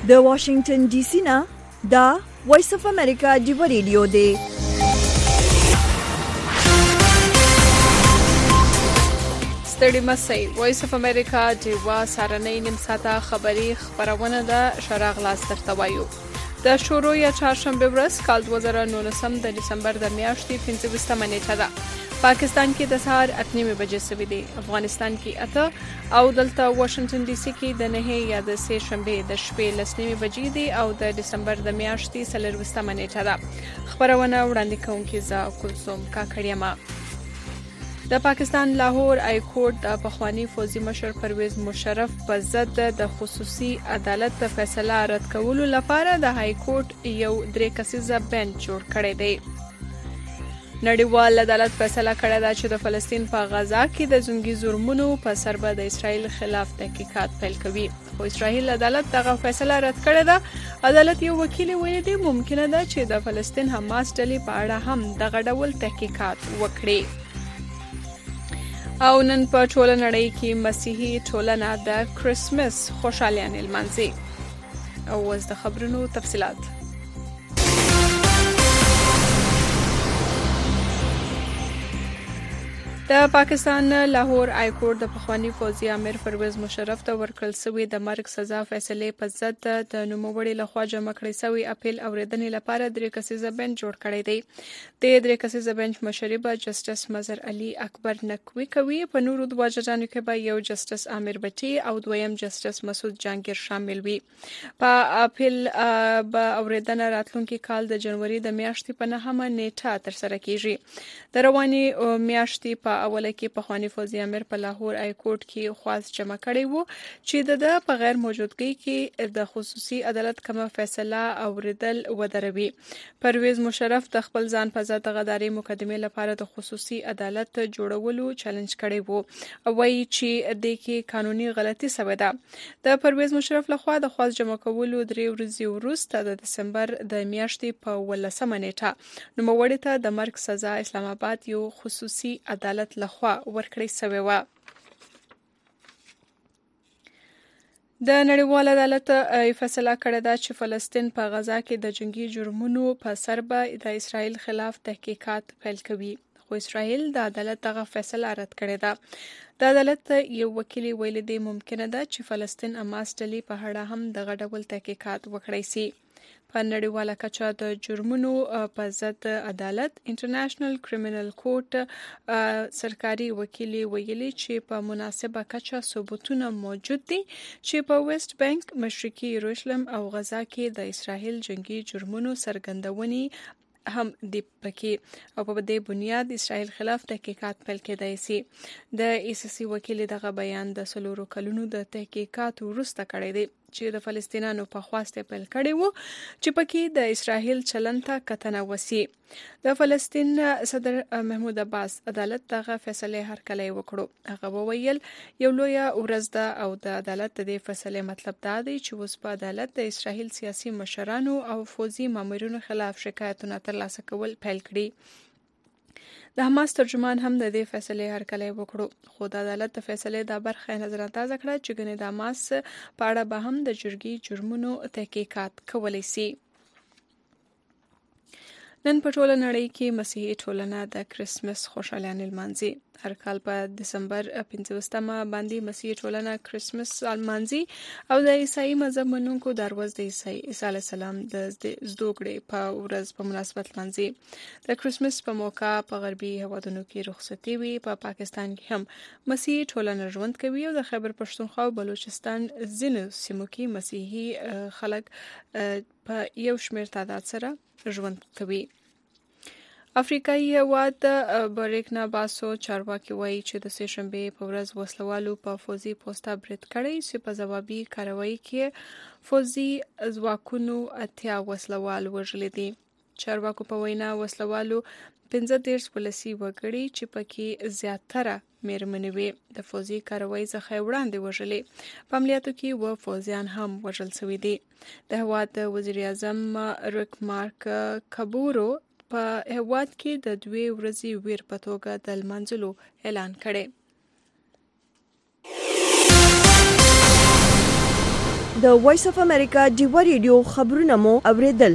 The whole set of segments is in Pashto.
د واشنگټن ډي سي نه دا وایس اف امریکا دی ریډیو دی. ستړي مسئ وایس اف امریکا دی سارنۍ نیم ساعته خبری خبرونه د شراغ لاس درته وایو. د شورو یا چهارشنبه ورځ کال 2019 د دسمبر د میاشتې 15 نیټه ده. پاکستان کې د سهار 8:30 بجې سوي دي، افغانستان کې 8 او دلته واشنگټن ډي سي کې د 9 یا د سه شنبه د شپې 10:30 بجې دي او د دسمبر د میاشتې 14 نیټه ده. خبرونه وړاندې کوونکې زه کلثوم کاکړیما. د پاکستان لاهور ای کورټ د پخوانی فوجي مشر پرویز مشرف په ضد د خصوصي عدالت د فیصله رد کولو لپاره د های کورټ یو 3 کسیزه بنچ جوړ کړی دی. نړیوال عدالت فیصله کړې ده چې د فلسطین په غزا کې د جنگي جرمونو په سر به د اسرایل خلاف تحقیقات پیل کوي، خو اسرایل عدالت دغه فیصله رد کړې ده. عدالت یو وکیل ویلي دی ممکنه ده چې د فلسطین حماس ډلې په اړه هم دغه ډول تحقیقات وکړي. او نن په ټوله نړۍ کې مسیحي ټولنه د کرسمس خوشحاليانې لمانځي. او اوس د خبرونو تفصيلات. د پاکستان لاهور ای کورټ د پخوانی فوجي امیر پرویز مشرف ته ورکړل شوی د مرګ سزا فیصله په ضد د نوموړي لخوا جمع کړی شوی اپیل اوریدنې لپاره 3 کسیزه بنچ جوړ کړی دی. د 3 کسیزه بنچ مشري به جسټس مظهر علي اکبر نقوي کوي. په نورو دوه ججانو کې به یو جسټس عامر بټي او دویم جسټس مسعود جانگیر شامل وي. په اپیل به اوریدنه راتلونکي کال د جنوري د میاشتې په 9 نیټه تر سره کیږي. د رواني میاشتې په اوله کې پخوانی فوجي امیر په لاهور ای کورټ کې خواست جمع کړی وو چې د په غیر موجودګۍ کې د خصوصي عدالت کومه فیصله اوریدل ودروي. پرویز مشرف د خپل ځان په ضد غداري مقدمه لپاره د خصوصي عدالت جوړولو چیلنج کړی وو او وایي چې د کې قانوني غلطي شوې ده. د پرویز مشرف لخوا د خواست جمع کولو 3 ورځې وروسته د دسمبر د میاشتې په 18 نیټه نوموړي ته د مرګ سزا اسلام آباد یو خصوصي عدالت لخوا ورکړی شوی و. د نړیوال عدالت فیصله کړې ده چې فلسطین په غزا کې د جنگي جرمونو په سر به د اسرایل خلاف تحقیقات پیل کوي، خو اسرایل د عدالت دغه فیصله رد کړې ده. د عدالت یو وکیل ویلي دی ممکنه ده چې فلسطین حماس ډلې په اړه هم دغه ډول تحقیقات وکړي سي. په نړیواله کچه د جرمونو په ضد عدالت انټرنیشنل کریمینل کورټ سرکاري وکیل ویلي چې په مناسبه کچه ثبوتونه موجود دي چې په ویسټ بانک، مشرقي یروشلم او غزا کې د اسرائیل جنگي جرمونو څرګندونې هم دی پکې او په دې بنیاد اسرائیل خلاف تحقیقات پیل کېدای شي. د ایسسی وکیل دغه بیان د 4 کلونو د تحقیقات وروسته کړی دی چې د فلسطینیانو په خواسته پیل کړی وو چې پکې د اسرائیل چلند ته کتنه وسی. د فلسطین صدر محمود عباس عدالت دغه فیصله هرکلی وکړو. هغه وویل یو لوی ورځ ده او د عدالت د فیصله مطلب دا دی چې اوس په عدالت د اسرائیل سیاسي مشرانو او فوجي مامورینو خلاف شکایتونه ترلاسه کول پیل کړي. د حماس ترجمان هم د دې فیصله هرکلی وکړو، خو د عدالت د فیصله د برخه نظر انداز کړه چې ګنې د حماس په اړه به هم د جرګي جرمونو تحقیقات کولی شي. نن په ټوله نړۍ کې مسیحي ټولنه د کرسمس خوشحاليانې لمانځي. هر کال په دسمبر 15 باندې مسیحي ټولنه کرسمس لمانځي او د عیسائی مذهب منونکو د ورځ د عیسی علیه السلام د زدوکړې په ورځ په مناسبت لمانځي. د کرسمس په موقع په غربي هیوادونو کې رخصتي وي. په پاکستان کې هم مسیحي ټولنه ژوند کوي او د خیبر پښتونخوا او بلوچستان ځینو سیمو کې مسیحي خلک په یو شمېر تعداد سره ژوند کوي. افریقایي هیواد بورکینا فاسو چارواکي وایي چې د سه شنبه په ورځ وسلوالو په فوجي پوسټه برید کړی چې په ځوابي کاروایی کې فوجي ځواکونو 80 وسلوال وژلي دي. چارواکو په وینا وسلوالو 15 ولسي وګړي چې پکې زیاتره میرمنې وي د فوجي کاروایی څخه وړاندې وژلي. په عملیاتو کې و فوجیان هم وژل شوي دي. د هیواد وزیر اعظم ریک مارک کابورو په هیواد کې د 2 ورځې ویر په توګه د لمانځلو اعلان کړی. د وایس اف امریکا ډیوا ریډیو خبرونه مو اوریدل.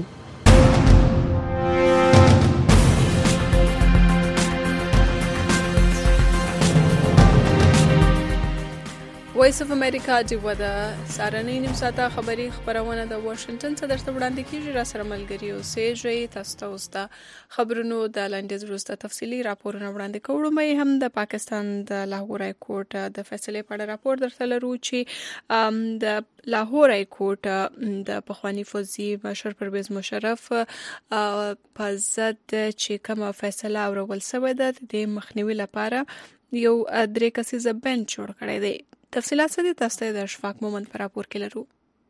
وایس اف امریکا ډیوا د سارنۍ نیم ساعته خبری خبرونه د واشنگټن څخه درته وړاندې کیږي. را سره ملګری اوسئ. تاسو ته اوس د خبرونو د لنډیز وروسته تفصیلي راپورونه وړاندې کوو. مې هم د پاکستان د لاهور های کورټ د فیصلې په اړه راپور درته لرو چې د لاهور های کورټ د پخوانی فوجي مشر پرویز مشرف په ضد چې کومه فیصله اورول شوې ده د مخنیوي لپاره یو درې کسیزه بنچ جوړ کړی دی. تفصیلات څه دي تاسو ته د اشفاق مومند پر راپور کې لرو.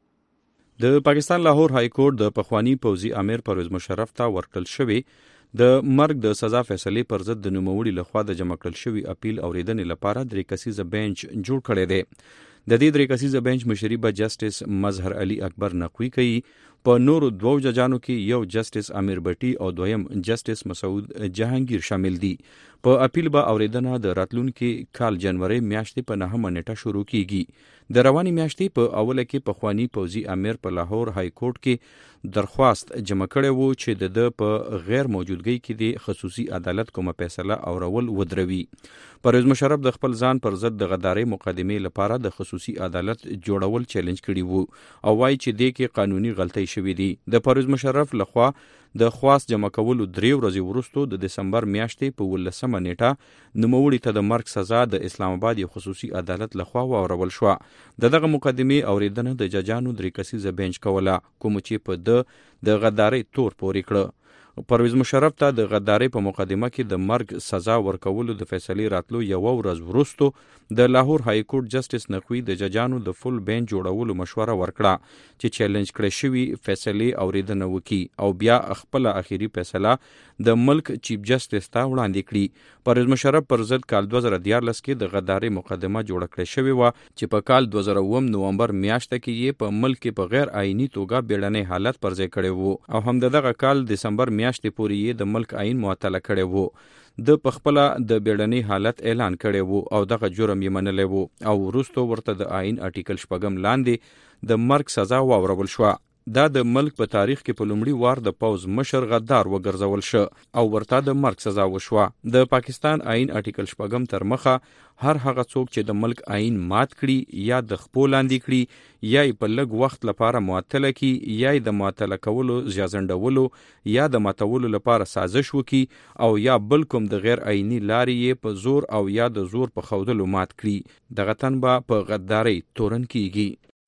د پاکستان لاهور های کورټ د پخوانی فوجي امیر پرویز مشرف ته ورکړل شوی د مرګ د سزا فیصلې پر ضد د نوموړي لخوا د جمع کړل شوی اپیل اوریدنې لپاره درې کسیزه بنچ جوړ کړی دی. د دې درې کسیزه بنچ مشري به جسټس مظهر علي اکبر نقوی کوي. په نورو دوو ججانو کې یو جسټس امیر بټي او دویم جسټس مسعود جهانگیر شامل دي. په اپیل به اوریدنه د راتلونکي کال جنوري میاشتې په 9 نیټه شروع کیږي. د رواني میاشتې په اوله کې پخوانی فوجي امیر په لاهور های کورټ کې درخواست جمع کړی وو چې د په غیر موجودګۍ کې د خصوصي عدالت کومه فیصله اورول ودروي. پرویز مشرف د خپل ځان پر ضد د غدارۍ مقدمې لپاره د خصوصي عدالت جوړول چیلنج کړی وو او وايي چې د کې قانوني غلطۍ شوې دي. د پرویز مشرف لخوا د خواست جمع کولو 3 ورځې وروسته د دسمبر میاشتې په 18 نیټه نوموړي ته د مرګ سزا د اسلام آباد یو خصوصي عدالت لخوا واورول شو. دغه مقدمې اوریدنه د ججانو 3 کسیزه بنچ کوله کوم چې په د غدارۍ تور پورې کړ. پرویز مشرف ته د غدارۍ په مقدمه کې د مرګ سزا ورکولو د فیصلې راتلو یو ورځ وروسته د لاهور های کورټ جسټس نقوی د ججانو د فل بنچ جوړولو مشوره ورکړه چې چیلنج کړی شوی فیصلې اوریدنه وکړي او بیا خپل اخیری فیصله د ملک چیف جسټس ته وړاندې کړي. پرویز مشرف پر ضد کال 2014 کې د غدارۍ مقدمه جوړ کړې شوې و چې په کال 2009 نومبر میاشت کې یې په ملک کې په غیر آئینی توګه بیړنۍ حالت پر ځای کړی وو او هم دغه کال دسمبر میاشتې پورې یې د ملک آئین معطله کړی وو. د پخپله د بیړنۍ حالت اعلان کړی وو او دغه جرم یې منلی وو او وروسته ورته د آئین آرټیکل 6 لاندې د مرګ سزا واورول شوه. دا د ملک په تاریخ کې په لومړي وار د پوز مشر غدار وګرځول شو او ورته د مرګ سزا وشوه. د پاکستان آئین آرټیکل 6 تر مخه هر هغه څوک چې د ملک آئین مات کړي یا د خپل لاندې کړي یا په لږ وخت لپاره معطله کړي یا د معطله کولو ځنډولو یا د ماتولو لپاره سازش وکړي او یا بل کوم د غیر آئینی لارې په زور او یا د زور په خودلو مات کړي. دغه تن به په غدارۍ تورن کیږي.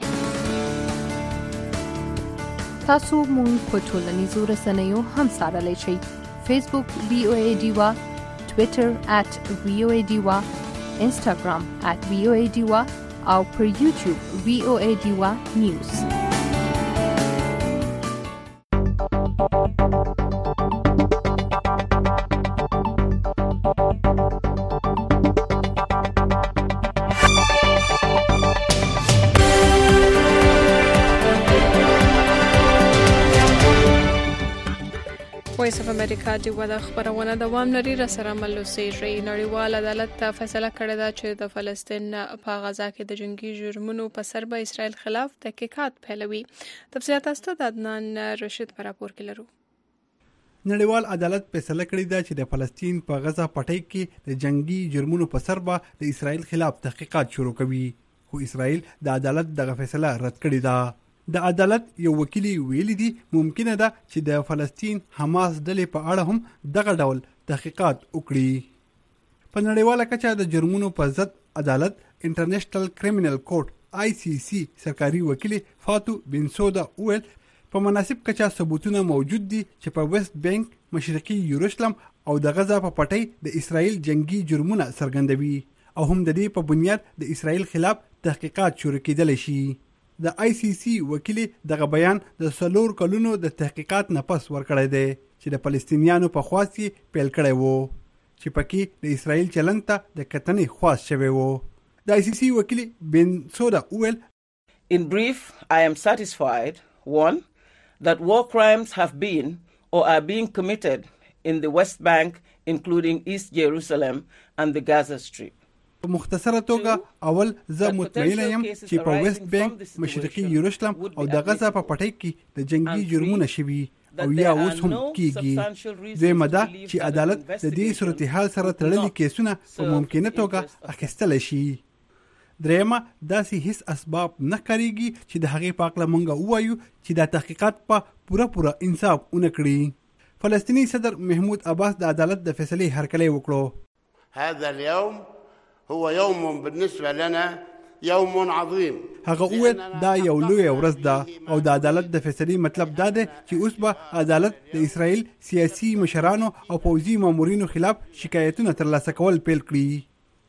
تاسو مونږ په ټولنیزو رسنیو هم څارلی شئ. فیسبوک VOA ډیوا، ټویټر @VOA ډیوا، انسټاګرام @VOA ډیوا او پر یوټیوب VOA ډیوا نیوز. وایس اف امریکا ډیوا د خبرونه دوام لري. را سره مل اوسئ. نړیوال عدالت ته فیصله کړې ده چې د فلسطین په غزا کې د جنگي جرمونو په سر به اسرائیل خلاف تحقیقات پیلوي. تفصیلات تاسو ته د عدنان رشید پر راپور کې لرو. نړیوال عدالت فیصله کړې ده چې د فلسطین په غزا پټۍ کې د جنگي جرمونو په سر به د اسرائیل خلاف تحقیقات شروع کوي. خو اسرائیل د عدالت دغه فیصله رد کړې ده. د عدالت یو وکیل ویلي دي ممکنه ده چې د فلسطین حماس ډلې په اړه هم دغه ډول تحقیقات وکړي. په نړیواله کچه د جرمونو په ضد عدالت انټرنیشنل کریمینل کورټ ICC سرکاري وکیل فاتو بنسودا ویل په مناسب کچه ثبوتونه موجود دي چې په ویست بانک، مشرقي یروشلم او د غزا په پټۍ د اسرائیل جنگي جرمونه څرګندوي او هم د دې په بنیاد د اسرائیل خلاف تحقیقات شروع کېدلی شي. د ICC وکیل دغه بیان د 4 کلونو د تحقیقات نه پس ورکړی دی چې د فلسطینیانو په خواست پیل کړی وو چې پکې د اسرائیل چلند ته د کتنې خواست شوی وو. د ICC وکیل بنسودا ویل In brief, I am satisfied, 1, that war crimes have been or are being committed in the West Bank, including East Jerusalem and the Gaza Strip. په مختصره توګه اول زه مطمئنه یم چې په ویسټ بانک، مشرقي یروشلم او د غزا په پټۍ کې د جنگي جرمونه شوي او یا اوس هم کیږي. دویمه دا چې عدالت د دې صورتحال سره تړلي کیسونه په ممکنه توګه اخیستلی شي. دریمه داسې هیڅ اسباب نه کاریږي چې د هغې په هکله موږ ووایو چې دا تحقیقات په پوره انصاف ونه کړي. فلسطیني صدر محمود عباس د عدالت د فیصلې هرکلی وکړو. هذا اليوم هو يوم بالنسبة لنا يوم عظيم. هغه وویل دا یو لوی ورځ ده او د عدالت د فیصلې مطلب دا دی چې اوس به عدالت د اسرائیل سیاسي مشرانو او پوځي مامورینو خلاف شکایتونه ترلاسه کول پیل کړي.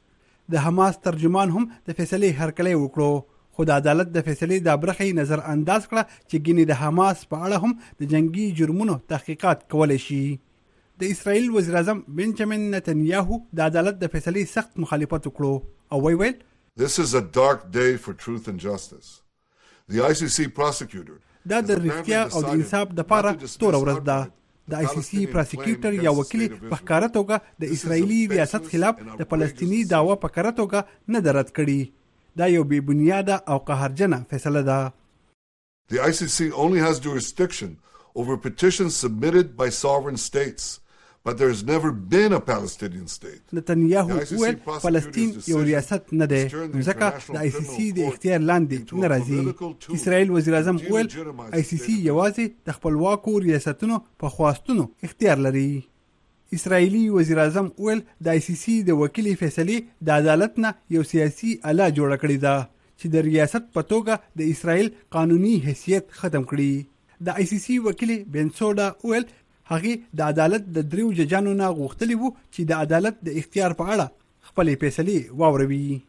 د حماس ترجمان هم د فیصلې هرکلی وکړو، خو د عدالت د فیصلې دا برخه نظر انداز کړه چې ګینې د حماس په اړه هم د جنگي جرمونو تحقیقات کولی شي. د اسرائیل وزیر اعظم بنجامین نتنیاهو د عدالت د فیصلې سخت مخالفت وکړو او ویل This is a dark day for truth and justice. The ICC prosecutor دا د رښتیا او د انصاف د پاره ستوره ورځ ده. د ICC پروسیکیوټر یا وکیل په ښکاره توګه د اسرائیلي ریاست خلاف د فلسطیني دعوا په ښکاره توګه نه ده رد کړې. دا یو بې بنیاده او قهرجنه فیصله ده. The ICC only has jurisdiction over petitions submitted by sovereign states. But there has never been a Palestinian state. نتنیاهو وویل فلسطین یو ریاست نه دی، ځکه د ICC د اختیار لاندې نه راځي. اسرائیل وزیر اعظم وویل ICC یوازې د خپلواکو ریاستونو په خواستونو اختیار لري. اسرائیلي وزیر اعظم وویل د ICC د وکیل فیصلې د عدالت نه یو سیاسي اله جوړه کړې ده چې د ریاست په توګه د اسرائیل قانوني حیثیت ختم کړي. د ICC وکیل بنسودا وویل هغه د عدالت د دریو ججانو نه غوښتلی وو چې د عدالت د اختیار په اړه خپلې فیصلې واوروي.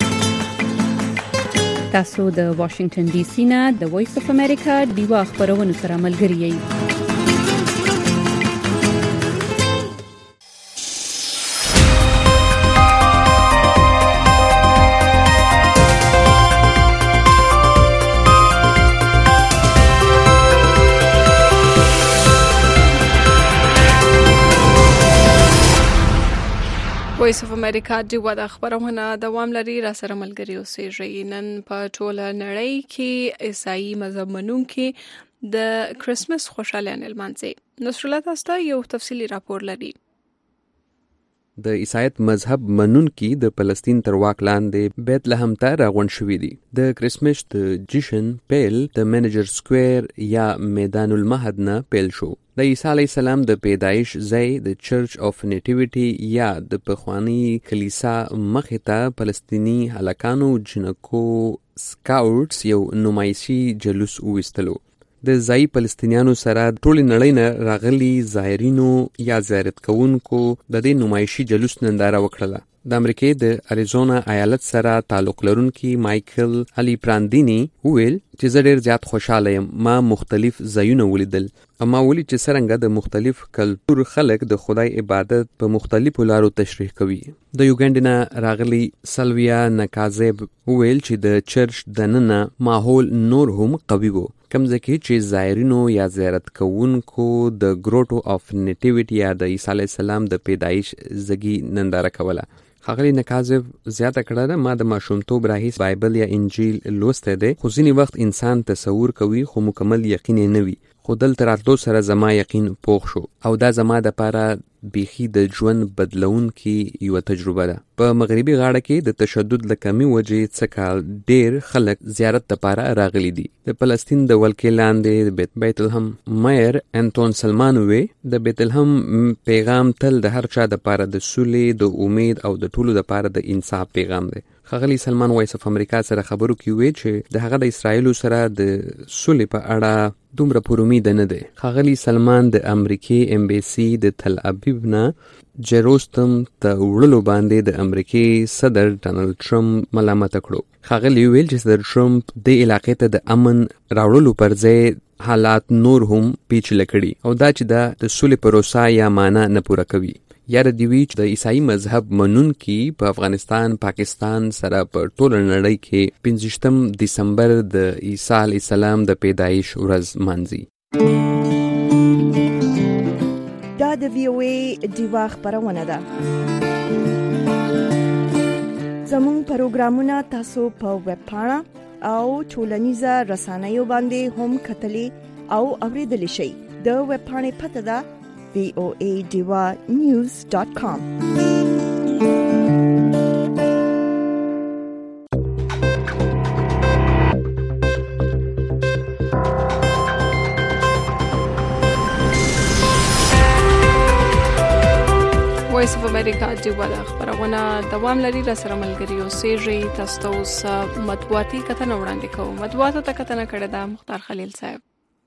تاسو د واشنگټن ډي سي نه د وایس اف امریکا ډیوا خبرونه سره ملګری یئ. وایس اف امریکا ډیوا د خبرونه دوام لري. را سره ملګری اوسئ. نن په ټوله نړۍ کې عیسائی مذهب منونکي د کرسمس خوشحالي لمانځي. نصر الله تاسو ته یو تفصیلی راپور لري. د عیسایت مذهب منونکي د فلسطین تر واک لاندې بیت لحم ته راغونډ شوي دي. د کرسمس د جشن پیل د منیجر سکویر یا میدان المهد نه پیل شو. د عیسی علیه السلام د پیدایش ځای د چرچ اف نیټیویټي یا د پخوانی کلیسا مخې ته فلسطینی هلکانو جنکو سکاوټس یو نمایشي جلوس وویستلو. د ځای فلسطینیانو سره ټول نړۍ نه راغلي زایرینو یا زیارت کوونکو د دې نمایشي جلوس ننداره وکړه. د امریکای د اریزونا ایالت سره تعلق لرونکي مایکل علي پراندینی وویل چې زه ډېر زیات خوشاله یم. ما مختلف ځایونه ولیدل، اما ولې چې څرنګه د مختلف کلتور خلک د خدای عبادت په مختلفو لارو تشریح کوي. د یوګنډا نه راغلي سلویا نکازب وویل چې د چرچ دننه ماحول نور هم قوي وو، کوم ځکه چې زایرینو یا زیارت کوونکو د ګروټو اف نیټیویټي یا د عیسی علیه السلام د پیدایش ځای ننداره کوله. ښاغلي نکازب زیاته کړه ما د ماشومتوب راهیسې بایبل یا انجیل لوستی دی، خو ځینې وخت انسان تصور کوي خو مکمل یقین یې نه وي. خو دلته راتلو سره زما یقین پوخ شو او دا زما دپاره بیخي د ژوند بدلونکي یوه تجربه ده. په مغربي غاړه کې د تشدد له کمې وجې څه کال ډېر خلک زیارت دپاره راغلي دي. د فلسطین د ولکې لاندې د بیت الحم مایر انتون سلمان وی د بیت الحم پیغام تل د هر چا دپاره د سولې، د امید او د ټولو دپاره د انصاف پیغام دی. ښاغلي سلمان وایس اف امریکا سره خبرو کې وی چې د هغه د اسرائیلو سره د سولې په اړه دومره پر امید نه دی. ښاغلي سلمان د امریکې امبیسي د تل ابیب نه جروستم ته وړلو باندې د امریکې صدر ډانلډ ټرمپ ملامت کړو. ښاغلي ویل چې صدر ټرمپ د علاقې ته د امن راوړلو پر ځای حالات نور هم پیچلي کړي او دا چې د سولې پروسه یا معنا نه پوره کوي. یاره دی وی چې د عیسائی مذهب منونکي په افغانستان، پاکستان سره په ټوله نړۍ کې 15 دسمبر د عیسی علیه السلام د پیدایش ورځ مانځي. دا د VOA ډیوا خبرونه ده. زموږ پروګرامونه تاسو په ویب پاڼه او ټولنیزه رسنیو باندې هم کتلی او اوریدلی شئ. د ویب پاڼې پته ده voadiwa.news.com. وایس اف امریکا ډیوا د خبرونه دوام لري. را سره ملګری اوسېږي. تاسو ته اوس مطبوعاتي کتنه وړاندې کوم. مطبوعاتو ته کتنه کړې ده مختار خلیل صاحب.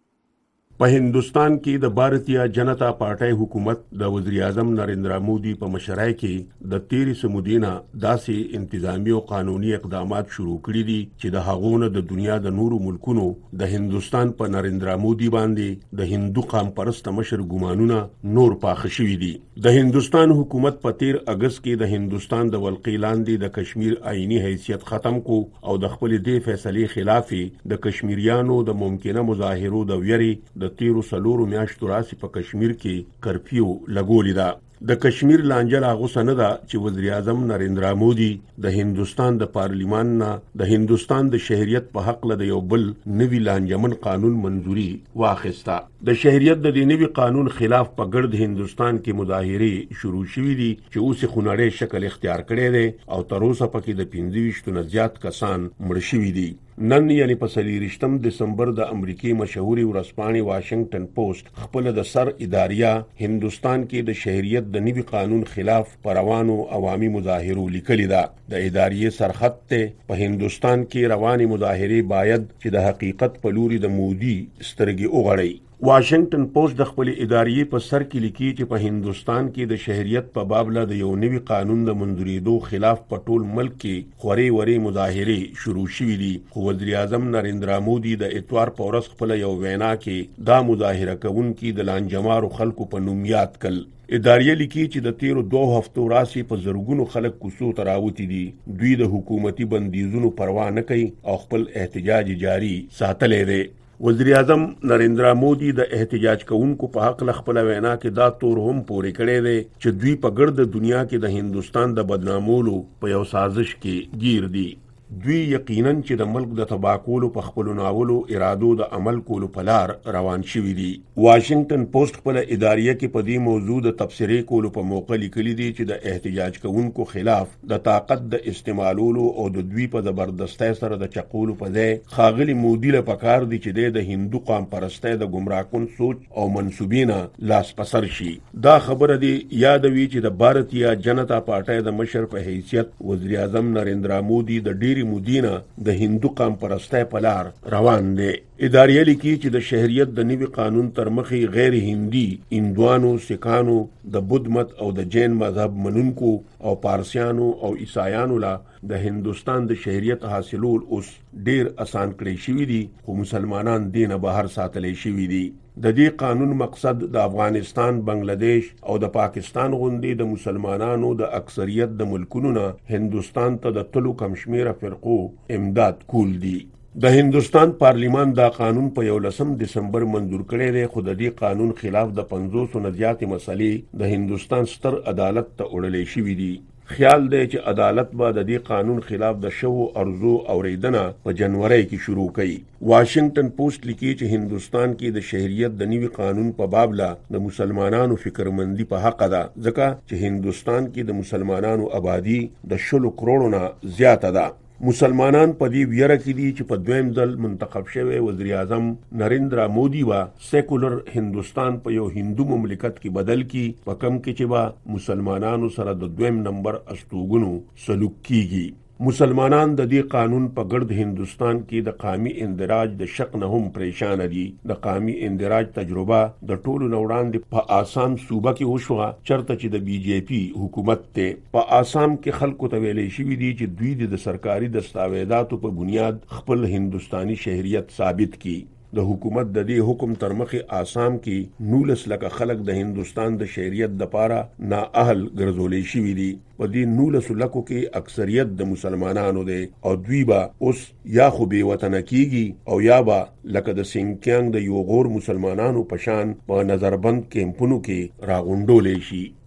په هندستان کې د بھارتیہ جنتا پارټۍ حکومت د وزیر اعظم نریندرا مودي په مشرۍ کې د 13 سمودینا داسې انتظامی او قانوني اقدامات شروع کړي دي چې د هغونه د دنیا د نورو ملکونو د هندستان په نریندرا مودي باندې د هندو قام پرست مشر ګمانونه نور پاخه شوي دي. د هندستان حکومت په 13 اگست کې د هندستان د ولقې لاندې د کشمیر آئینی حیثیت ختم کو او د خپل دې فیصلې خلاف د کشمیریانو د ممکنه مظاهرو د ویري د 13 میاشتو راسي په کشمیر کې کرفیو لګولې ده. د کشمیر لانجه لا غوسنه ده چې وزیر اعظم نریندرا مودي د هندستان د پارلیمان نه د هندستان د شهریت په حق له یو بل نوی لانجمن قانون منزوري واخیسته. د شهریت د نوی قانون خلاف په ګرد هندستان کې مظاهره شروع شوې دي چې اوس خونړې شکل اختیار کړي دي او تر اوسه پکې د 25 نه زیات کسان مړ شوي دي. نن یعنی په 23 دسمبر د امریکای مشهوري ورځپاڼې واشنگټن پوسټ خپل د سر اداریه هندستان کې د شهریت د نوی قانون خلاف پروانو عوامي مظاهرو لیکلي ده. د اداریه سرخط ته په هندستان کې رواني مظاهره باید چې د حقیقت په لوري د مودي سترګې وغړي. واشنگټن پوسټ د خپل ادارې په سر کې لیکي چې په هندستان کې د شهریت په باب له د یو نوی قانون د منظوریدو خلاف په ټول ملک کې خوري وري مظاهره شروع شوې دي. خو وزیر اعظم نریندرا مودي د اتوار په ورځ خپل یو وینا کې دا مظاهره کوونکي د لانجمارو خلکو په نوم یاد کړل. اداریه لیکي چې د 13 هفتو راسي په زرګونو خلک کوڅو ته راوتی دي. دوی د حکومتي بندیزونو پروا نه کوي او خپل احتجاج جاری ساتلې دي. وزیر اعظم نریندرا مودي د احتجاج کوونکو په حق خپل وینا کې دا تور هم پورې کړی دی چې دوی په ګرد دنیا کې د هندستان د بدنامولو په یو سازش کې گیر دي. دوی یقینا چې د ملک د تباکولو په خپل ناولو ارادو د عمل کولو په لار روان شوي دي. واشنگټن پوسټ خپل اداریه کې په دې موضوع د تبصرې کولو په موقع لیکلي دي چې د احتجاج کوونکو خلاف د طاقت د استعمالولو او د دوی په زبردستۍ سره د چقولو په ځای خاغلی مودي له پکار دي چې د هندو قام پرستۍ د گمراهکن سوچ او منسوبینه لاس پسر شي. دا خبره دی یادوي چې د بھارتیہ جنتا پارټۍ د مشر په حیثیت وزیر اعظم نریندرا مودي د ډیر مودینا د هندو قام پرستۍ په لار روان دي. اداریه لیکي چې د شهریت د نوی قانون تر مخې غیر هندي هندوانو، سکانو، د بودھ مت او د جین مذهب منونکو او پارسیانو او عیسایانو لا د هندستان د شهریت حاصلول اوس ډیر آسان کړی شوی دي. خو مسلمانان دینه بهر ساتلې شوی دي. د دې قانون مقصد د افغانستان، بنگلاديش او د پاکستان غوندي د مسلمانانو د اکثریت د ملکونو نه هندستان ته د تلو کم شمیره فرقو امداد کول دي. د هندستان پارلیمان دا قانون په 11 دسمبر منظور کړی دی. خو د دې قانون خلاف د 500 نه زیاتې مسلې د هندستان ستر عدالت ته وړلې شوې دي. خیال دی چې عدالت به د دې قانون خلاف د شو ارزو اوریدنه په جنوري کې شروع کړي. واشنگټن پوسټ لیکي چې هندستان کې د شهریت د نوی قانون په باب لا د مسلمانانو فکرمندي په حق ده، ځکه چې هندستان کې د مسلمانانو آبادی د 100 کروڑو نه زیاته ده. مسلمانان په دې ویره کې دي چې په دویم ځل منتخب شوی وزیر اعظم نریندرا مودي وا سیکولر هندستان په یو هندو مملکت کې بدل کی، په کم کې چې با مسلمانانو سره د دویم نمبر استوګنو سلوک کیږي. مسلمانان د دې قانون په ګرد هندستان کې د قومي اندراج د شک نه هم پریشان دي. د قومي اندراج تجربه د ټولو نوړاندې په آسام صوبه کې وشوه، چرته چې د بي جے پی حکومت ته په آسام کې خلکو ته ویلې شوې دي چې دوی د سرکاري دستاویزاتو په بنیاد خپل هندستاني شهریت ثابت کړي. د حکومت د دې حکم تر مخې آسام کې 19 لکه خلک د هندستان د شهریت د پاره نااهل ګرځولې شوي دي. په دې 19 لکو کې اکثریت د مسلمانانو دي او دوی به اوس یا خو بې وطنه کیږي او یا به لکه د سینکیانګ د یو غور مسلمانانو پشان په نظربند کیمپونو کې راغونډولې شي.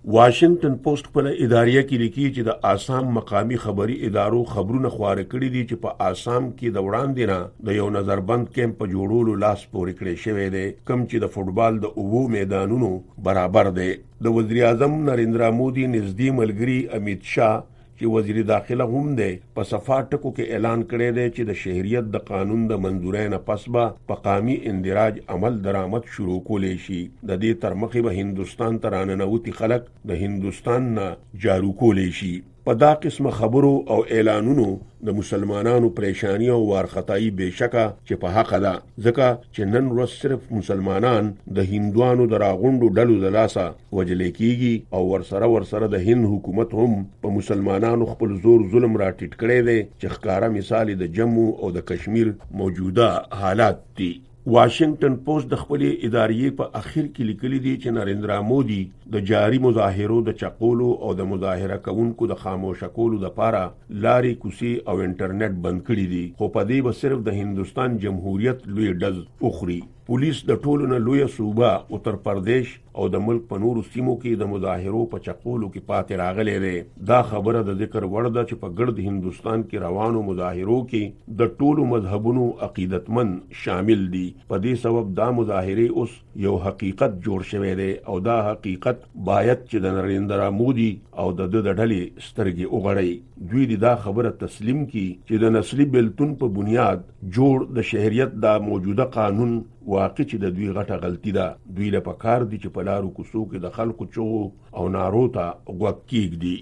واشنگټن پوسټ په اداریه کې لیکي چې د آسام مقامی خبري ادارو خبرونه خبره کړي دي چې په آسام کې د وړاندې نه د یو نظربند کیمپ په جوړولو لاس پورې کړی شوی دی کوم چې د فوټبال د اوو میدانونو برابر دی. د وزیر اعظم نریندرا مودي نږدې ملګری امیت شاه چې وزیر داخله هم دی په صفا ټکو کې اعلان کړی دی چې د شهریت د قانون د منظورۍ نه پس به په قامي اندراج عمل درآمد شروع کولی شي. د دې تر مخې به هندستان ته راننوتي خلک د هندستان نه جارو کولی شي. په دا قسمه خبرو او اعلانونو د مسلمانانو پریشانی او وارخطایی بشکه چې په حق ده ځکه چې نن ورځ صرف مسلمانان د هندوانو د راغونډو ډلو د لاسه وجل کېږي او ورسره د هند حکومت هم په مسلمانانو خپل زور ظلم راټیټ کړی دی چې ښکارا مثال د جموں او د کشمیر موجوده حالات دي. واشنگټن پوسټ د خپل ادارې په اخر کې لیکلي دي چې نریندرا مودي د جاری مظاهرو د چقولو او د مظاهره کوونکو د خاموش کولو لپاره لارې کوسي او انټرنیټ بند کړي دي خو په دې به صرف د هندستان جمهوریت لوی ډز اخري. پولیس د ټولو نه لوی صوبه اتر پردیش او د ملک په نورو سیمو کې د مظاهرو په چقولو کې پاتې راغلي دي. دا خبره د ذکر وړ ده چې په ګرد هندستان کې روانو مظاهرو کې د ټولو مذهبونو عقیدتمن شامل دي. په دې سبب دا مظاهره اوس یو حقیقت جوړ شوی دی او دا حقیقت باید چې د نریندرا مودي او د ډلې سترګې وغړي. دوی دا خبره تسلیم کی چې د نسلی بیلتون په بنیاد جوړ د شهریت دا موجوده قانون واقع چې د دوی غټه غلطی ده. دوی له پکار دي چې په لارو کوڅو کې د خلکو چغو او نارو ته غوږ کېږدي.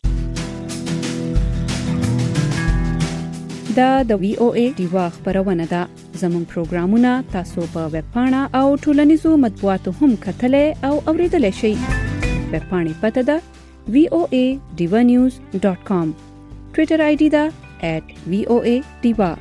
دا د وی او ای ډیوا خبرونه ده. زموږ پروګرامونه تاسو په ویب پاڼه او ټولنیزو مطبوعاتو هم کتلای او اوریدلای شئ. ویب پاڼې پته ده voanews.com. ټویټر آی ډي ده @voa_diva.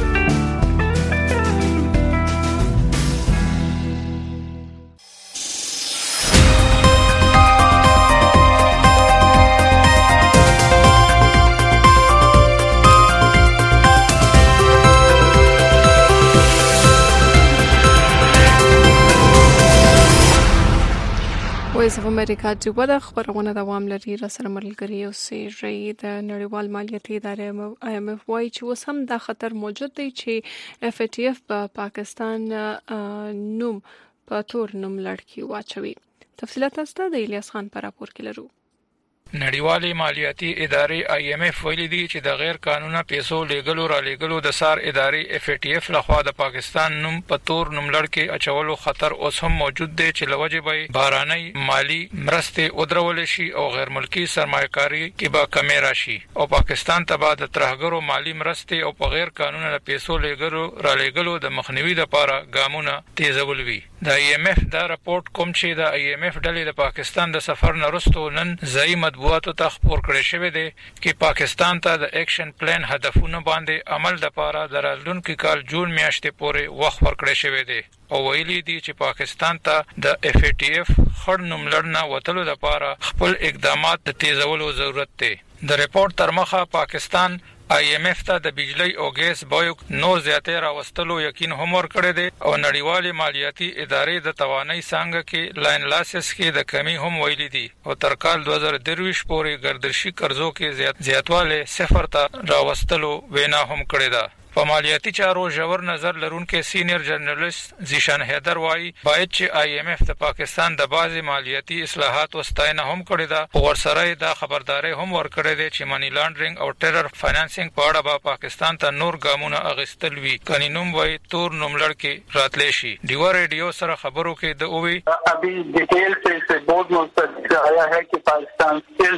وایس اف امریکا ډیوا د خبرونه دوام لري. رسنۍ ملګری او سیری د نړیوال مالیاتي ادارې IMF وايي چې اوس هم دا خطر موجود دی چې FATF په پاکستان نوم په تور نوم لړکی واچوي. تفصیلات تاسو د الیاس خان پر راپور کې لرو. نړیوالې مالیاتي ادارې IMF ویلي دي چې د غیر قانوني پیسو لیږلو را لیږلو د سار ادارې FATF لخوا د پاکستان نوم په تور نوملړ کې اچولو خطر اوس هم موجود دی چې لوجه به باراني مالی مرستې ودرول شي او غیر ملکی سرمایه‌کاري کې به کمی راشي او پاکستان ته به د ترهګرو مالی مرستې او په غیر قانوني پیسو لیږلو را لیږلو د مخنیوي لپاره ګامونه تیزول وي. د IMF دا راپورټ کوم چې د IMF ډلې د پاکستان د سفر نه وروسته نن ځای مطبوعاتو ته خبر کړی شوی دی چې پاکستان ته د اکشن پلان هدفونه باندې عمل لپاره د راتلونکي کال جون میاشتې پورې وخت ورکړی شوی دی او ویلي دي چې پاکستان ته د FATF خړ نوملړ نه وتلو لپاره خپل اقدامات د تیزولو ضرورت دی. د ریپورت تر مخه پاکستان IMF ته د بجلی او ګیس بیو نور زیاتې راوستلو یقین هم ورکړی دی او نړیوالې مالیاتي ادارې د توانایي څنګه کې لاین لاسس کې د کمی هم ویلي دي او تر کال 2023 پورې ګردشي قرضو کې زیاتواله صفر ته راوستلو وینا هم کړی ده. په مالیاتي چارو ژور نظر لرونکو سینیئر جرنالست زیشان حیدر وايي باید چې IMF د پاکستان د بازي مالیاتي اصلاحات واستاینه هم کړی ده او ورسره د خبرداري هم ورکړی دی چې مانی لانډرینګ او ټیرر فاینانسینګ په اړه به پاکستان ته نور ګامونه اغستل وی کني نوم وای تور نوملړ کې راتلی شي. ډیوا ریډیو سره خبرو کې د اووي ابھی ډیټیل سے بہت مستند آیا ہے کہ پاکستان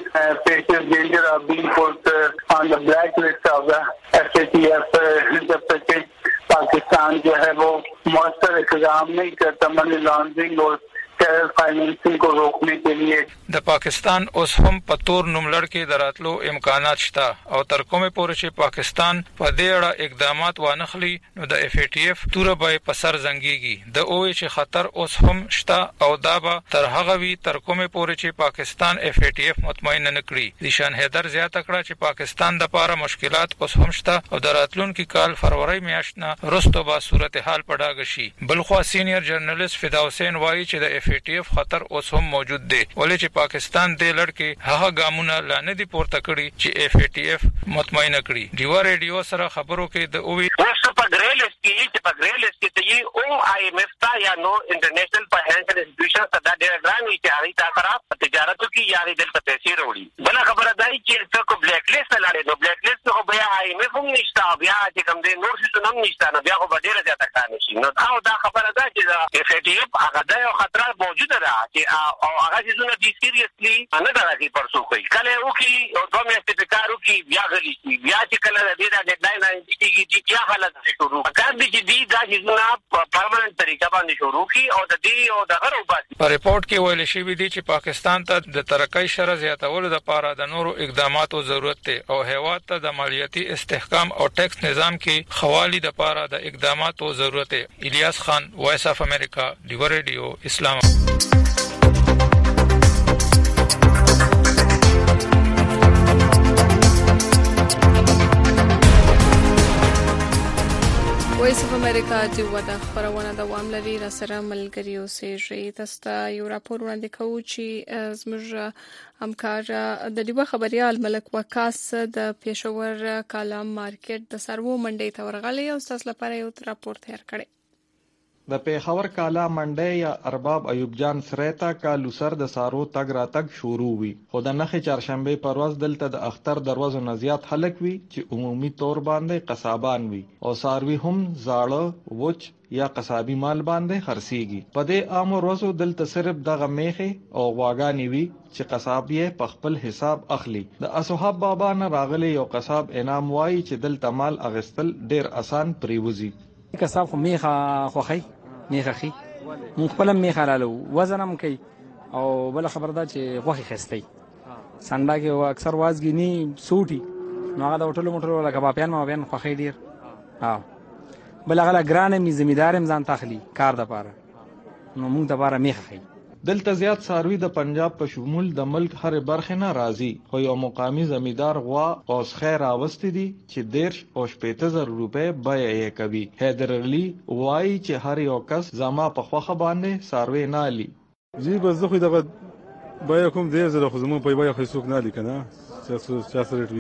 faces danger of being put on the blacklist of the FATF जब तक पाकिस्तान जो है वो मौसर इंतजाम नहीं करता money laundering और टेरर फाइनेंसिंग को रोकने के लिए. د پاکستان اوس هم په تور نوملړ کې دراتلو امکانات شته او تر کومه پورې چې پاکستان په دې اړه اقدامات وانخلي نو د FATF توره به په سر زنګيږي. د اوې چې خطر اوس هم شته او دا به تر هغه وی تر کومه پورې چې پاکستان FATF مطمئن نه کړي. ذیشان حیدر زیاته کړه چې پاکستان د لپاره مشکلات اوس هم شته او د راتلونکي کال فروری میاشت نه وروسته به صورتحال پډاګ شي. بلخو سینیئر جرنالست فدا حسین وایي چې د FATF خطر اوس هم موجود دی ولې چې پاکستان د لړ کې هغه ګامونه لاندې دی پورته کړی چې FATF مطمئنه کړي دیوا ریډیو سره خبرو کې د اووی اوس په ګریل کې ته او IMF تا یا نو انټرنیشنل فاینانشل انسټیټیوشن ته دا ډېر ګران وي چې هغه تا سره تجارت کوي یا دلته پیسې وروړي بل خبره دا چې څوک بلیک لیست لاله نو بلیک لیست خو بیا IMF هم نشته بیا چې کوم دې نور څه هم نشته نو بیا خو ډېر زیاته کار نشي نو دا خبره ده چې FATF هغه د یو خطر موجوده ده چې او هغه چې زونه دي سیریسلی نه دا راځي پرسو کوي کله او کې او دوه میاشتې په کارو کې بیا غلي شي بیا چې کله دې دا ډیډلاین راځي چې بیا حالت شروع کار دي چې دې دا چې زونه په پرمننت طریقه باندې شروع کی او د دې او د غرو باندې په ریپورت کې ویل شوی دی چې پاکستان ته د ترقۍ شرط زیاتولو لپاره د نورو اقداماتو ضرورت دی او هیواد ته د مالیاتي استحکام او ټیکس نظام کې خوالي لپاره د اقداماتو ضرورت دی الیاس خان وایس اف امریکا دیوا ریډیو اسلام وایس اف امریکا چې ودا خبرونه دوام لري را سره ملګری اوسېږي تاسو ته یو راپور وړاندې کوو چې زموږ همکار د دیوه خبريال ملک وقاص د پېښور کالام مارکیټ د سرو منډي ته ورغلی او تاسو لپاره یو راپور تیار کړی د پیښور کالا منډي یا ارباب ایوب جان سریتا کالو سر د سارو تګ را تګ شروع وي خو د نخې چهارشنبه پرواز دلته د اختر دروازو نزيات خلک وي چې عمومي تور باندې قصابان وي او ساروي هم زاړه وچ یا قصابي مال باندې خرسيږي په دې عام ورځو دلته صرف دغه میخه او واغانی وي چې قصاب یې په خپل حساب اخلي د اصحاب بابا نه راغلي یو قصاب انعام وایي چې دلته مال اغستل ډیر اسان پریوزي قصاب خو میخه خوخي میخه خي مونږ خپل میخه رالو وزنم کوي او بل خبر ده چې غوخي خستي سنډا کې اکثر وازګنی سوټي نو هغه د هوټل موټر ولا کبابیان ما بیان خوخي ډیر ها بل هغه ګرانه می زمیدار مزان تخلی کار د پاره نو مونږ د پاره میخه خي دلته زیات ساروی د پنجاب په شمول د ملک هر برخه نه راځي خو یو مقامی زمیدار غوا اوس خیر اوستي دي چې 10 او 15000 روپے بای یې کوي حیدر علی وای چې هر یو کس زما په خوخه باندې ساروی نه علي جی بس زه خو دغه بای کوم دې زره خو زمو په بای خو څوک نه علي کنه چې سره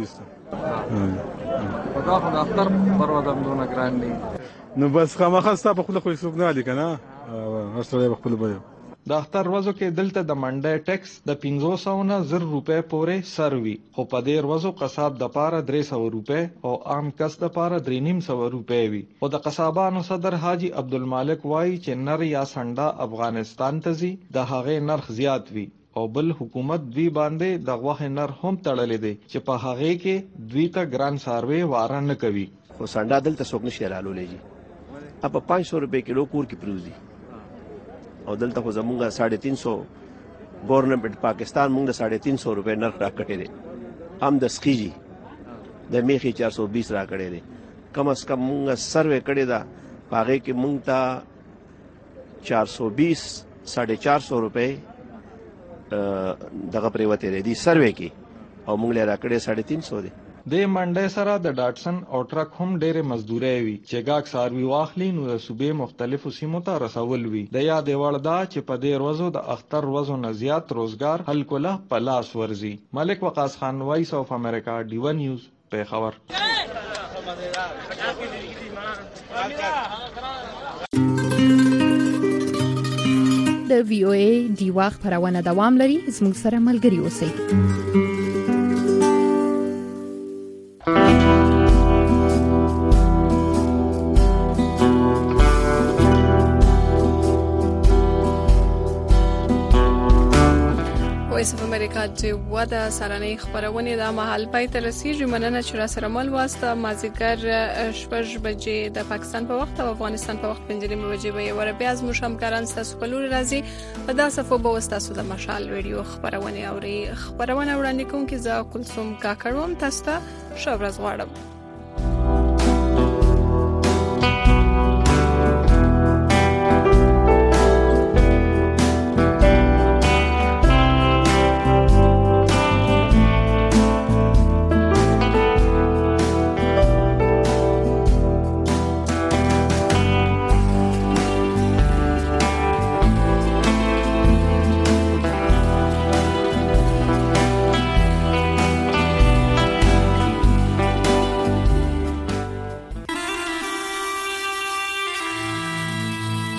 په دا خو د اختر پروازم دونه ګران دي نو بس خامخا ستاسو په خپل خو څوک نه علي کنه هر څه په خپل بای د اختر ورځو کې دلته د منډي ټیکس د 500 نه 1000 روپے پورې سروي خو په دې ورځو قصاب د پاره 300 روپے او عام کس د پاره 350 روپے وي او د قصابانو صدر حاجی عبدالمالک وای چې نر یا سنډا افغانستان ته زی د هغه نرخ زیات وي او بل حکومت دوی باندې د غوښه نر هم تړلې دي چې په هغه کې دوی ته ګران سروي واره نه کوي خو سنډا دلته څوک نشي رالولې جی اپ 500 روپے کیلو کور کې پروزي او دلته خو زمونږه 350 ګورنمنت پاکستان مونږ د 350 روپے نرخ راکټې دي هم د سخیجی د میخي 420 راکړې دي کم از کم مونږه سروې کړې ده هغه کې مونږ ته 420 450 روپے دغه پریوته دي سروې کې او مونږ له راکړې 350 دي د منډي سره د ډاټسن او ټرک هم ډېر مزدوري وي چې گاګ ساروي واخلي نو د صوبې مختلفو سیمو ته رسول وي د یاد وړدا چې په دې ورځو د اختر ورځو نه زیات روزګار خلکو له پلاس ورزي ملک وقاص خان وایس اف امریکا ډیو نیوز پیښور د وی او ای دیوا خبرونه دوام لري زموږ سره ملګري اوسئ وایس اف امریکا چې ودا سرانه خبرونه د محل پای ته رسیدي مننه چې را سره مل واسطه مازیګر 8 بجې د پاکستان په وخت او افغانستان په وخت 5 بجې به ور بیا از مشمکاران تاسو په لور راځي په داسه فو به وستاسو د مشال ویډیو خبرونه اوري خبرونه وړاندې کوم کې زه کلثوم کاکړوم تاسو ته شو ورځ غواړم